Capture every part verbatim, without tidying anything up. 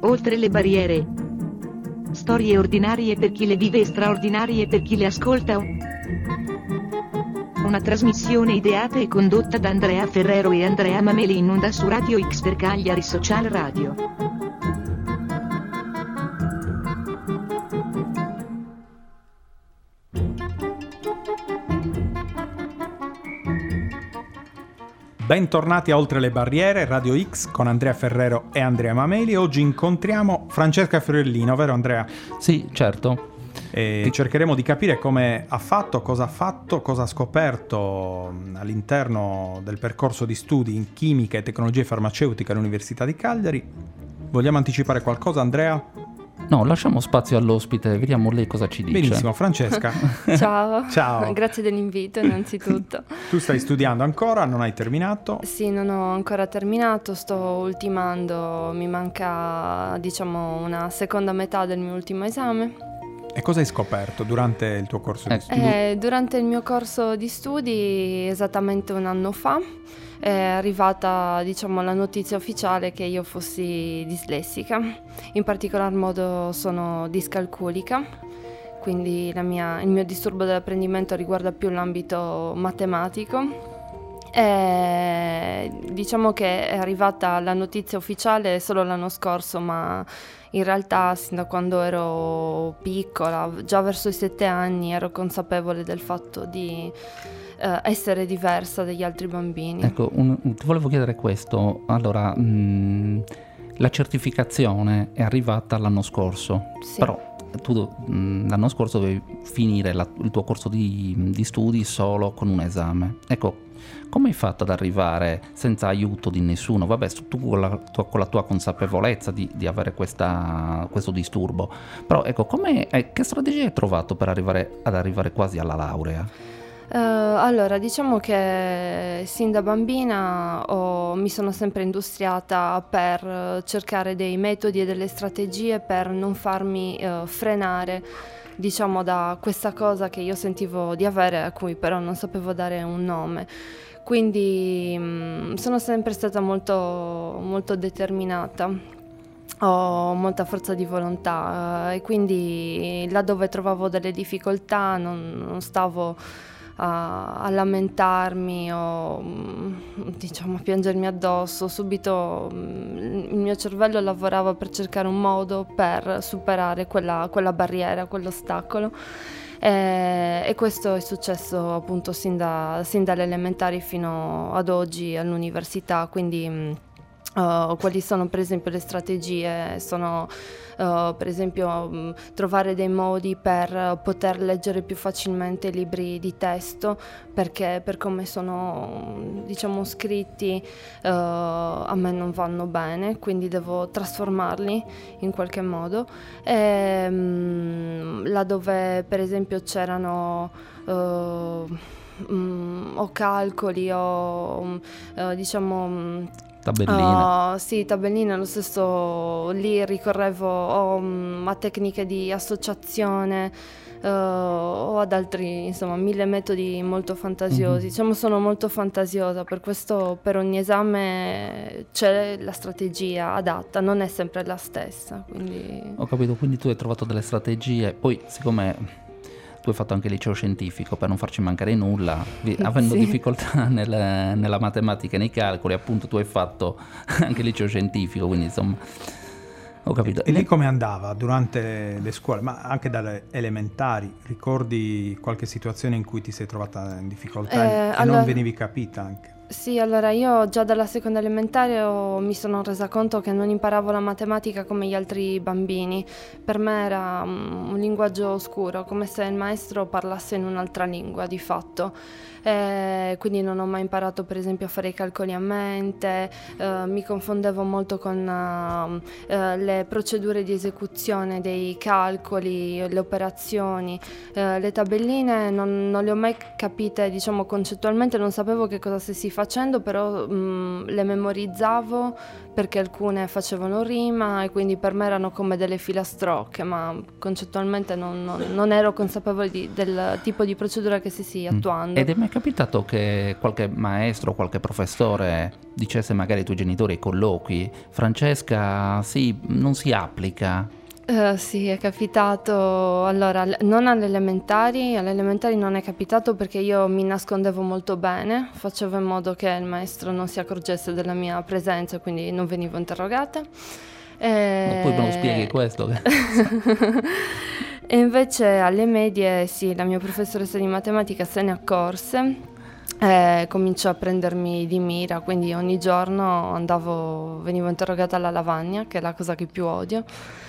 Oltre le barriere. Storie ordinarie per chi le vive e straordinarie per chi le ascolta. Una trasmissione ideata e condotta da Andrea Ferrero e Andrea Mameli in onda su Radio X per Cagliari Social Radio. Bentornati a Oltre le Barriere, Radio X con Andrea Ferrero e Andrea Mameli. Oggi incontriamo Francesca Fiorellino, vero Andrea? Sì, certo. E cercheremo di capire come ha fatto, cosa ha fatto, cosa ha scoperto all'interno del percorso di studi in chimica e tecnologie farmaceutiche all'Università di Cagliari. Vogliamo anticipare qualcosa, Andrea? No, lasciamo spazio all'ospite, vediamo lei cosa ci dice. Benissimo, Francesca. Ciao. Ciao. Grazie dell'invito innanzitutto. Tu stai studiando ancora, non hai terminato? Sì, non ho ancora terminato, sto ultimando, mi manca diciamo una seconda metà del mio ultimo esame. E cosa hai scoperto durante il tuo corso di studi? Eh, durante il mio corso di studi, esattamente un anno fa, è arrivata diciamo la notizia ufficiale che io fossi dislessica. In particolar modo sono discalculica, quindi la mia, il mio disturbo dell'apprendimento riguarda più l'ambito matematico. E diciamo che è arrivata la notizia ufficiale solo l'anno scorso, ma in realtà sin da quando ero piccola, già verso i sette anni, ero consapevole del fatto di eh, essere diversa dagli altri bambini. Ecco, un, ti volevo chiedere questo. Allora, mh, la certificazione è arrivata l'anno scorso, Sì. Però tu mh, l'anno scorso dovevi finire la, il tuo corso di, di studi solo con un esame. Ecco, come hai fatto ad arrivare senza aiuto di nessuno? Vabbè, tu con la tua, con la tua consapevolezza di, di avere questa, questo disturbo, però ecco, come, eh, che strategia hai trovato per arrivare ad arrivare quasi alla laurea? Uh, allora, diciamo che sin da bambina ho, mi sono sempre industriata per cercare dei metodi e delle strategie per non farmi uh, frenare, diciamo, da questa cosa che io sentivo di avere, a cui però non sapevo dare un nome. Quindi mh, sono sempre stata molto, molto determinata. Ho molta forza di volontà uh, e quindi laddove trovavo delle difficoltà non, non stavo a, a lamentarmi o diciamo a piangermi addosso. Subito il mio cervello lavorava per cercare un modo per superare quella, quella barriera, quell'ostacolo. E, e questo è successo appunto sin, da, sin dalle elementari fino ad oggi all'università, quindi Uh, quali sono per esempio le strategie? Sono uh, per esempio um, trovare dei modi per poter leggere più facilmente i libri di testo, perché per come sono diciamo scritti uh, a me non vanno bene, quindi devo trasformarli in qualche modo. E, um, là dove per esempio c'erano uh, um, o calcoli o um, uh, diciamo um, Tabelline. Uh, sì, tabelline, lo stesso lì ricorrevo o, um, a tecniche di associazione uh, o ad altri, insomma, mille metodi molto fantasiosi. Mm-hmm. Diciamo, sono molto fantasiosa, per questo per ogni esame c'è la strategia adatta, non è sempre la stessa. Quindi... Ho capito, quindi tu hai trovato delle strategie, poi siccome... Tu hai fatto anche il liceo scientifico per non farci mancare nulla, avendo sì. difficoltà nel, nella matematica e nei calcoli, appunto tu hai fatto anche il liceo scientifico, quindi insomma ho capito. E lì come andava durante le scuole, ma anche dalle elementari? Ricordi qualche situazione in cui ti sei trovata in difficoltà eh, e allora... non venivi capita anche? Sì, allora io già dalla seconda elementare ho, mi sono resa conto che non imparavo la matematica come gli altri bambini. Per me era um, un linguaggio oscuro, come se il maestro parlasse in un'altra lingua di fatto. E quindi non ho mai imparato per esempio a fare i calcoli a mente, eh, mi confondevo molto con uh, uh, le procedure di esecuzione dei calcoli, le operazioni, uh, le tabelline non, non le ho mai capite, diciamo concettualmente, non sapevo che cosa si facendo, però mh, le memorizzavo perché alcune facevano rima e quindi per me erano come delle filastrocche, ma concettualmente non, non, non ero consapevole di, del tipo di procedura che si stia attuando. Ed è mai capitato che qualche maestro, qualche professore dicesse magari ai tuoi genitori ai colloqui: Francesca, sì, non si applica? Uh, sì, è capitato, allora, non alle elementari, alle elementari non è capitato perché io mi nascondevo molto bene, facevo in modo che il maestro non si accorgesse della mia presenza, quindi non venivo interrogata. E... No, poi me lo spieghi questo? E invece alle medie, sì, la mia professoressa di matematica se ne accorse. Eh, cominciò a prendermi di mira, quindi ogni giorno andavo, venivo interrogata alla lavagna, che è la cosa che più odio.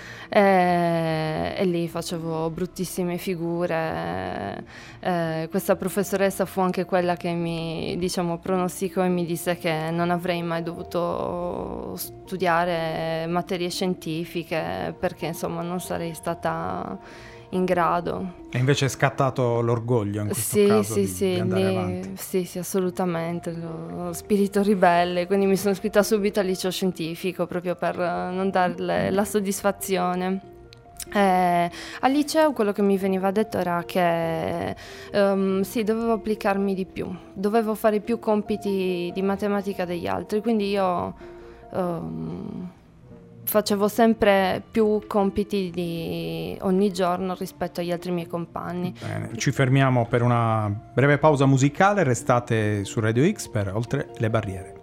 E, e lì facevo bruttissime figure. Eh, questa professoressa fu anche quella che mi, diciamo, pronosticò e mi disse che non avrei mai dovuto studiare materie scientifiche perché insomma non sarei stata in grado. E invece è scattato l'orgoglio in questo sì, caso sì, di, sì, di andare lì, avanti. Sì, sì, assolutamente, lo, lo spirito ribelle, quindi mi sono iscritta subito al liceo scientifico proprio per non darle la soddisfazione. Eh, al liceo quello che mi veniva detto era che um, sì, dovevo applicarmi di più, dovevo fare più compiti di matematica degli altri, quindi io um, facevo sempre più compiti di ogni giorno rispetto agli altri miei compagni. Bene, ci fermiamo per una breve pausa musicale, restate su Radio X per Oltre le Barriere.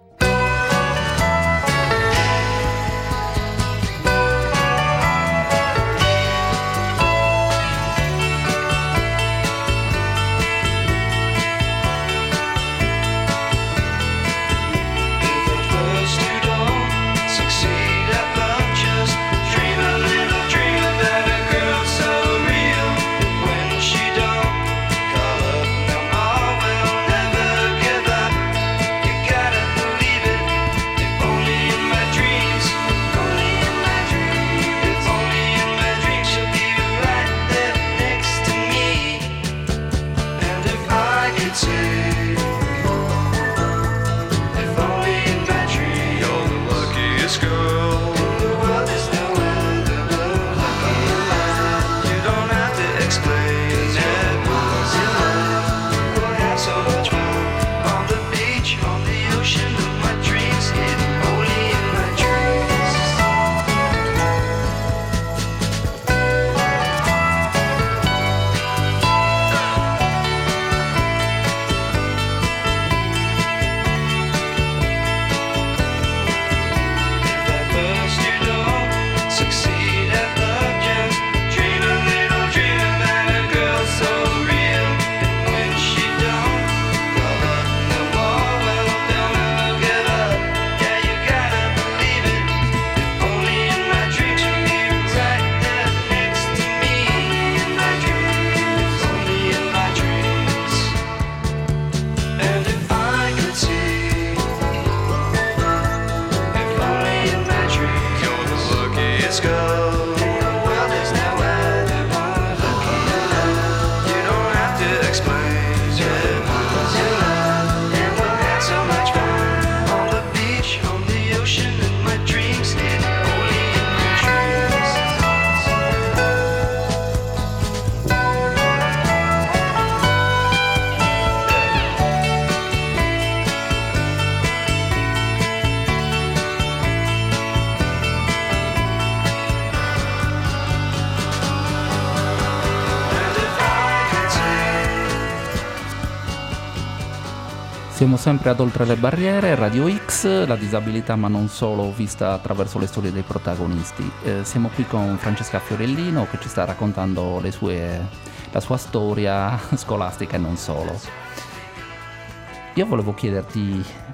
Siamo sempre ad Oltre le Barriere, Radio X, la disabilità ma non solo, vista attraverso le storie dei protagonisti. Eh, siamo qui con Francesca Fiorellino che ci sta raccontando le sue, la sua storia scolastica e non solo. Io volevo chiederti,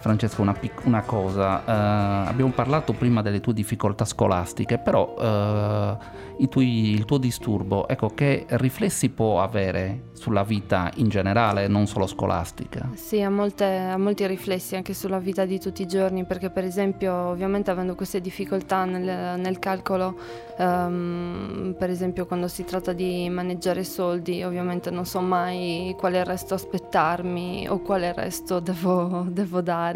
Francesca, una, pic- una cosa. Uh, abbiamo parlato prima delle tue difficoltà scolastiche, però uh, i tuoi, il tuo disturbo, ecco, che riflessi può avere sulla vita in generale, non solo scolastica? Sì, ha, molte, ha molti riflessi anche sulla vita di tutti i giorni, perché per esempio, ovviamente avendo queste difficoltà nel, nel calcolo, um, per esempio quando si tratta di maneggiare soldi, ovviamente non so mai quale resto aspettarmi o quale resto devo, devo dare.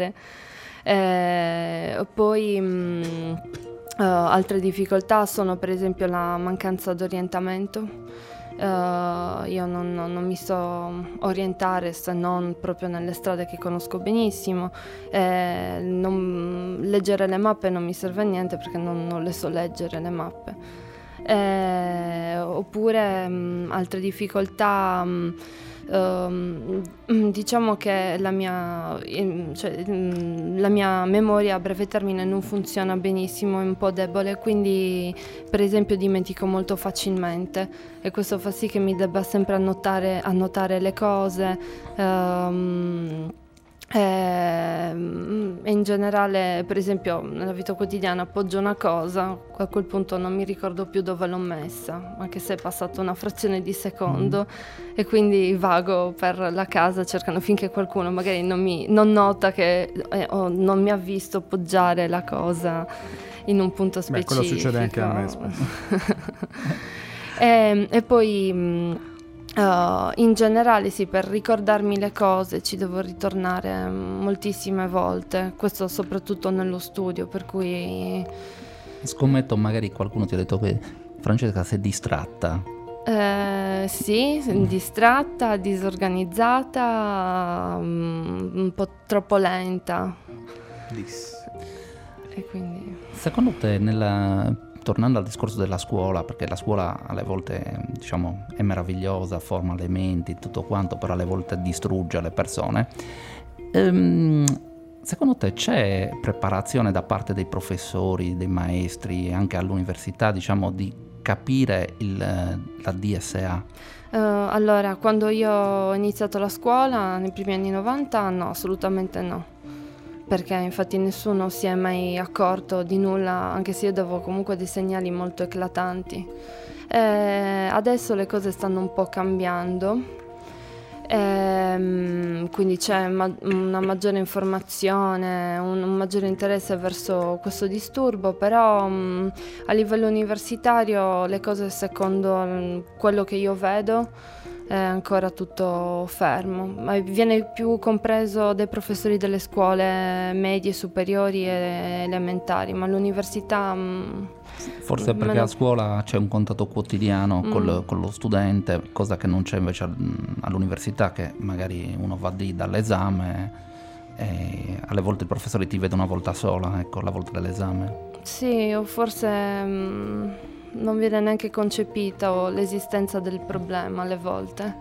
Eh, poi mh, uh, altre difficoltà sono per esempio la mancanza d'orientamento. Uh, io non, non, non mi so orientare se non proprio nelle strade che conosco benissimo. Eh, non, leggere le mappe non mi serve a niente perché non, non le so leggere le mappe. Eh, oppure mh, altre difficoltà. Mh, Uh, diciamo che la mia, cioè, la mia memoria a breve termine non funziona benissimo, è un po' debole, quindi per esempio dimentico molto facilmente e questo fa sì che mi debba sempre annotare, annotare le cose. Uh, E in generale, per esempio, nella vita quotidiana appoggio una cosa, a quel punto non mi ricordo più dove l'ho messa, anche se è passata una frazione di secondo, mm. e quindi vago per la casa cercando finché qualcuno magari non, mi, non nota che eh, o non mi ha visto appoggiare la cosa in un punto specifico. Beh, quello succede anche a me spesso. e, e poi... Mh, Uh, in generale sì, per ricordarmi le cose ci devo ritornare moltissime volte, questo soprattutto nello studio, per cui... Scommetto magari qualcuno ti ha detto che Francesca sei distratta. Eh, sì, distratta, disorganizzata, um, un po' troppo lenta. Dis. E quindi... Secondo te nella... Tornando al discorso della scuola, perché la scuola alle volte diciamo è meravigliosa, forma le menti, tutto quanto, però alle volte distrugge le persone. Ehm, secondo te c'è preparazione da parte dei professori, dei maestri, anche all'università, diciamo, di capire il, la D S A? Uh, allora, quando io ho iniziato la scuola, nei primi anni novanta, no, assolutamente no. Perché infatti nessuno si è mai accorto di nulla, anche se io davo comunque dei segnali molto eclatanti. Eh, adesso le cose stanno un po' cambiando, eh, quindi c'è ma- una maggiore informazione, un, un maggiore interesse verso questo disturbo, però mh, a livello universitario le cose, secondo mh, quello che io vedo, è ancora tutto fermo, ma viene più compreso dai professori delle scuole medie, superiori e elementari, ma all'università... Mh, Forse perché meno... a scuola c'è un contatto quotidiano mm. col, con lo studente, cosa che non c'è invece all'università, che magari uno va lì dall'esame e alle volte i professori ti vedono una volta sola, ecco, la volta dell'esame. Sì, o forse... Mh, non viene neanche concepita l'esistenza del problema alle volte.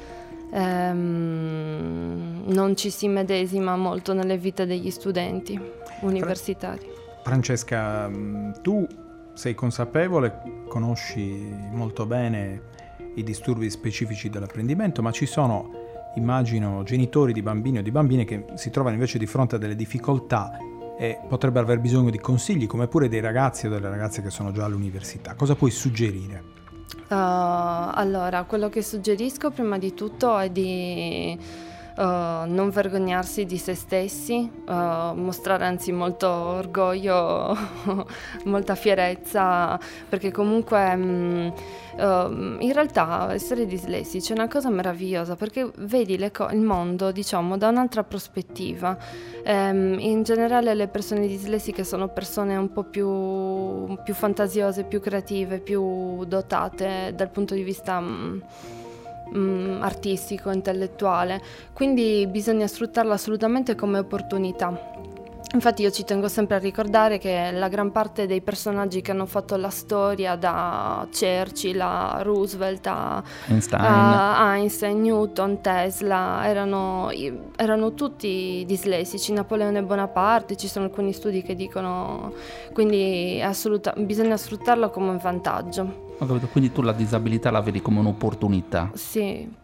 Ehm, non ci si medesima molto nelle vite degli studenti universitari. Francesca, tu sei consapevole, conosci molto bene i disturbi specifici dell'apprendimento, ma ci sono, immagino, genitori di bambini o di bambine che si trovano invece di fronte a delle difficoltà e potrebbero aver bisogno di consigli, come pure dei ragazzi o delle ragazze che sono già all'università. Cosa puoi suggerire? Uh, allora, quello che suggerisco prima di tutto è di uh, non vergognarsi di se stessi, uh, mostrare anzi molto orgoglio, molta fierezza, perché comunque mh, uh, in realtà essere dislessici è una cosa meravigliosa, perché vedi le co- il mondo, diciamo, da un'altra prospettiva. Um, in generale le persone dislessiche sono persone un po' più, più fantasiose, più creative, più dotate dal punto di vista mh, mh, artistico, intellettuale, quindi bisogna sfruttarla assolutamente come opportunità. Infatti io ci tengo sempre a ricordare che la gran parte dei personaggi che hanno fatto la storia, da Churchill a Roosevelt a Einstein, a Einstein, Newton, Tesla, erano, erano tutti dislessici. Napoleone Bonaparte, ci sono alcuni studi che dicono, quindi assoluta, bisogna sfruttarlo come un vantaggio. Ho capito, quindi tu la disabilità la vedi come un'opportunità? Sì.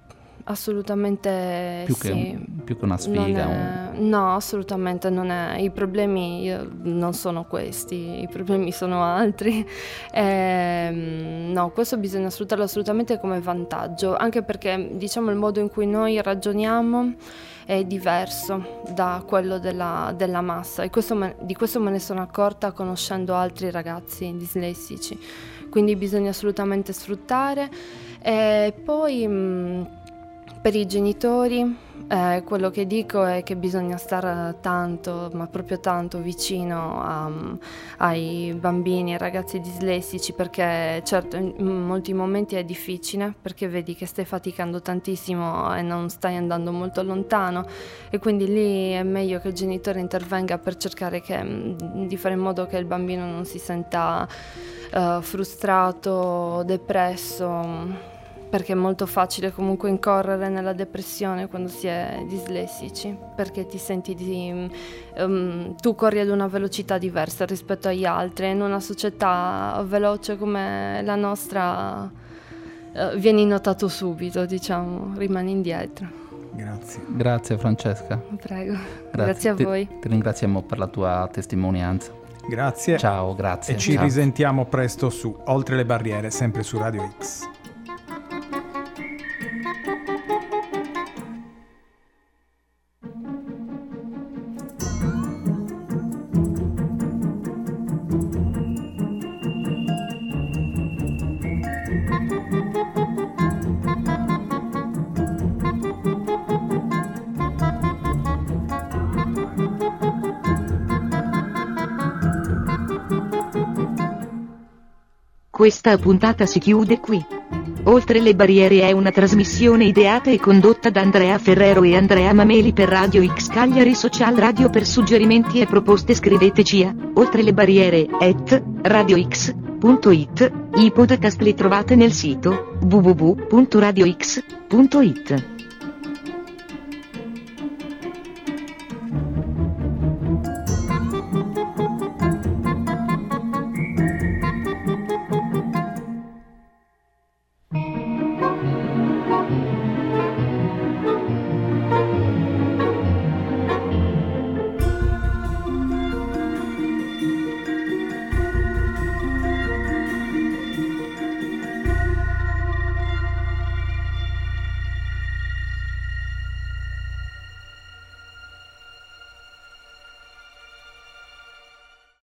assolutamente più sì. Che, più che una sfiga. Non è, un... No, assolutamente non è. I problemi io, non sono questi, i problemi sono altri. E, no, questo bisogna sfruttarlo assolutamente come vantaggio, anche perché diciamo il modo in cui noi ragioniamo è diverso da quello della, della massa, e questo me, di questo me ne sono accorta conoscendo altri ragazzi dislessici, quindi bisogna assolutamente sfruttare. E poi mh, per i genitori eh, quello che dico è che bisogna stare tanto, ma proprio tanto vicino a, ai bambini e ragazzi dislessici, perché certo in molti momenti è difficile, perché vedi che stai faticando tantissimo e non stai andando molto lontano, e quindi lì è meglio che il genitore intervenga per cercare che, di fare in modo che il bambino non si senta uh, frustrato, depresso, perché è molto facile comunque incorrere nella depressione quando si è dislessici, perché ti senti di um, tu corri ad una velocità diversa rispetto agli altri, in una società veloce come la nostra uh, vieni notato subito, diciamo, rimani indietro. Grazie. Grazie Francesca. Prego. Grazie, Grazie a ti, voi. Ti ringraziamo per la tua testimonianza. Grazie. Ciao, grazie. E ci Ciao. risentiamo presto su Oltre le barriere, sempre su Radio X. Questa puntata si chiude qui. Oltre le barriere è una trasmissione ideata e condotta da Andrea Ferrero e Andrea Mameli per Radio X Cagliari Social Radio. Per suggerimenti e proposte scriveteci a oltrelebarriere at radiox punto it. I podcast li trovate nel sito w w w punto radio x punto it.